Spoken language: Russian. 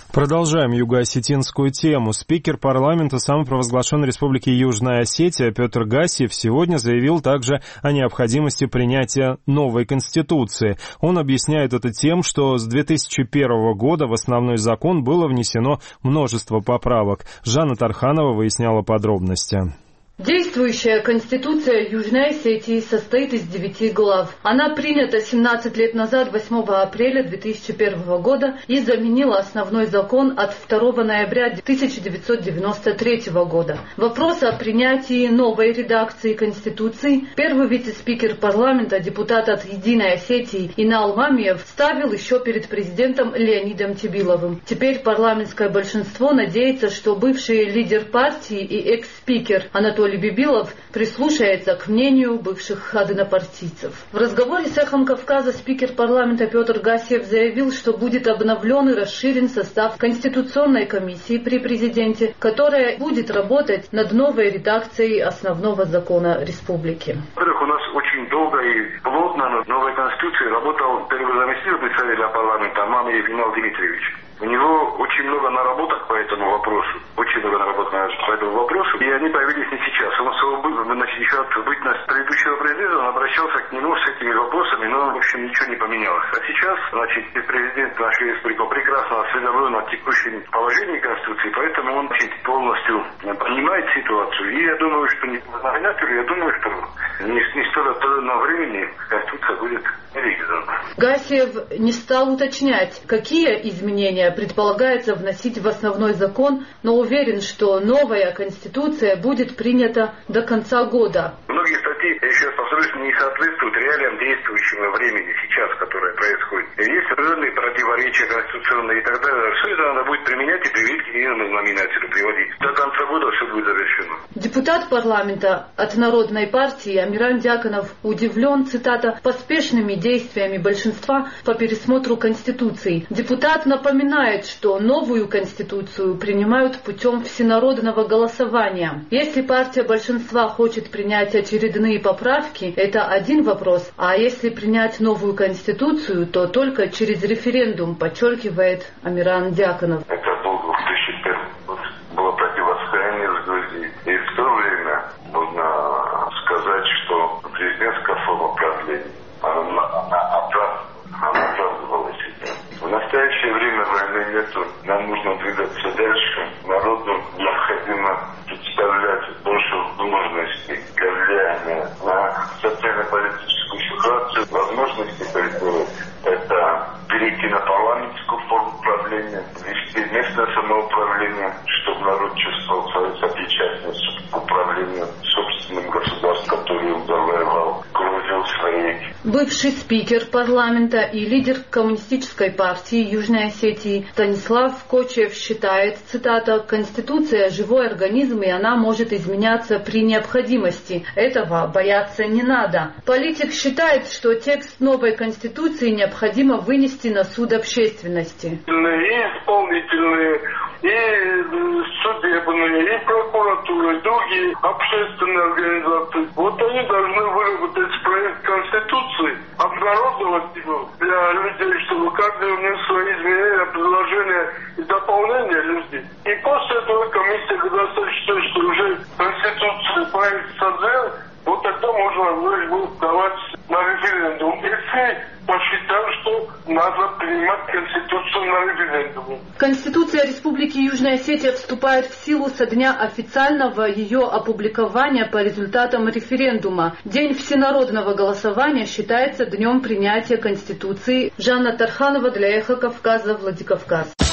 Продолжаем юго-осетинскую тему. Спикер парламента самопровозглашенной республики Южная Осетия Петр Гассиев сегодня заявил также о необходимости принятия новой конституции. Он объясняет это тем, что с 2001 года в основной закон было внесено множество поправок. Жанна Тарханова выясняла подробности. Действующая Конституция Южной Осетии состоит из 9 глав. Она принята 17 лет назад, 8 апреля 2001 года, и заменила основной закон от 2 ноября 1993 года. Вопрос о принятии новой редакции Конституции первый вице-спикер парламента, депутат от Единой Осетии Инал Мамиев, ставил еще перед президентом Леонидом Тибиловым. Теперь парламентское большинство надеется, что бывший лидер партии и экс-спикер Анатолий Бибилов прислушается к мнению бывших однопартийцев. В разговоре с «Эхом Кавказа» спикер парламента Петр Гассиев заявил, что будет обновлен и расширен состав Конституционной комиссии при президенте, которая будет работать над новой редакцией основного закона республики. Во-первых, у нас очень долго и плотно над новой конституцией работал первый заместитель председателя парламента Мамиев Инал Дмитриевич. У него очень много наработок по этому вопросу. Очень много наработок по этому вопросу. И они появились не сейчас. Он еще от бытности предыдущего президента, он обращался к нему с этими вопросами, но, в общем, ничего не поменялось. А сейчас, президент нашей республики прекрасно осведомлен о текущем положении Конституции, поэтому он полностью понимает ситуацию. И я думаю, что не я думаю, что не столь отдаленного времени Конституция будет переиздана. Гассиев не стал уточнять, какие изменения предполагается вносить в основной закон, но уверен, что новая Конституция будет принята до конца года. Многие статьи, я еще раз повторюсь, не соответствуют реалиям действующего времени сейчас, которое происходит. Есть определенные противоречия конституционные и так далее. Все это надо будет применять и приводить к единому знаменателю, приводить. До конца года все будет завершено. Депутат парламента от Народной партии Амиран Дьяконов удивлен, цитата, поспешными действиями большинства по пересмотру Конституции. Депутат напоминает, что новую Конституцию принимают путем всенародного голосования. Если партия большинства хочет принять очередные поправки, это один вопрос, а если принять новую Конституцию, то только через референдум, подчеркивает Амиран Дьяконов. Это был 2001 год, было противостояние с Грузией. И в то время можно сказать, что президентская форма правления, она оправдывала себя. В настоящее время войны нету, нам нужно двигаться дальше. Народу необходимо представлять больше возможностей для влияния на социально-политическую ситуацию. Возможности коридоров – это перейти на парламентскую форму правления, вести местное самоуправление, чтобы народ чувствовал свою сопричастность к управлению собственным государством, которое он завоевал, Грузию своей. Бывший спикер парламента и лидер коммунистической партии Южной Осетии Станислав Кочев считает, цитата, «Конституция – живой организм, и она может изменяться при необходимости. Этого бояться не надо». Политик считает, что текст новой Конституции необходимо вынести на суд общественности. И исполнительные, и судебные, и прокуратура, и другие общественные организации. Вот они должны выработать проект Конституции, обнародовать его для людей, чтобы каждый внес свои изменения, предложения и дополнения людей. И после этого комиссия, когда сочтет, что уже Конституция проект созрел, вот тогда можно будет давать на референдум. Если посчитают, что надо принимать Конституцию на референдуме. Конституция Республики Южная Осетия вступает в силу со дня официального ее опубликования по результатам референдума. День всенародного голосования считается днем принятия Конституции. Жанна Тарханова для «Эхо Кавказа», Владикавказ.